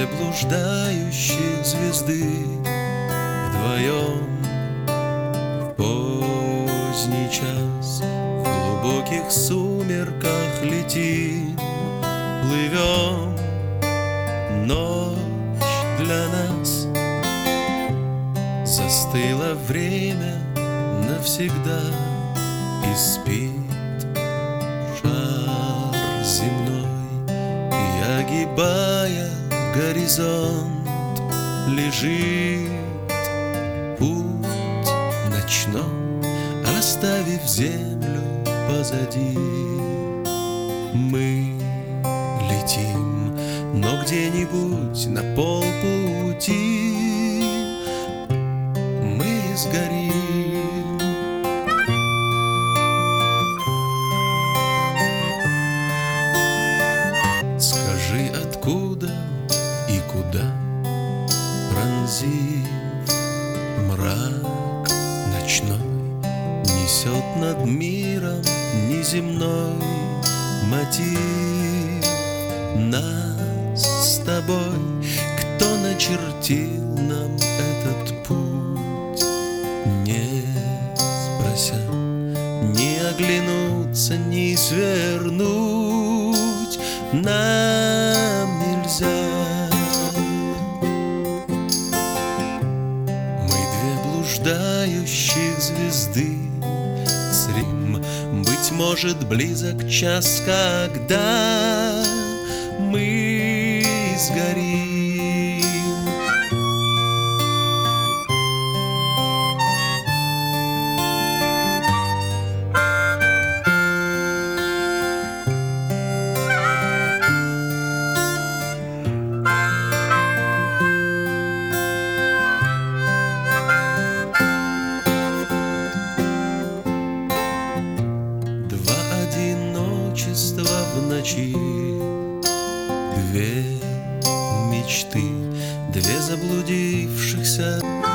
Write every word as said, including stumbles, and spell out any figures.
две блуждающие звезды вдвоем в поздний час в глубоких сумерках летим, плывем. Ночь для нас застыло время навсегда, и спит шар земной, и, огибая горизонт, лежит путь ночной, оставив землю позади. Мы летим, но где-нибудь на полпути мы сгорим. Скажи, откуда и куда, пронзив мрак ночной, несет над миром неземной мотив нас с тобой? Кто начертил нам этот путь? Не спрося, не оглянуться, не свернуть нам нельзя. Мы две блуждающих звезды, зрим, быть может, близок час, когда мы сгорим. Два одиночества в ночи, две мечты, две заблудившихся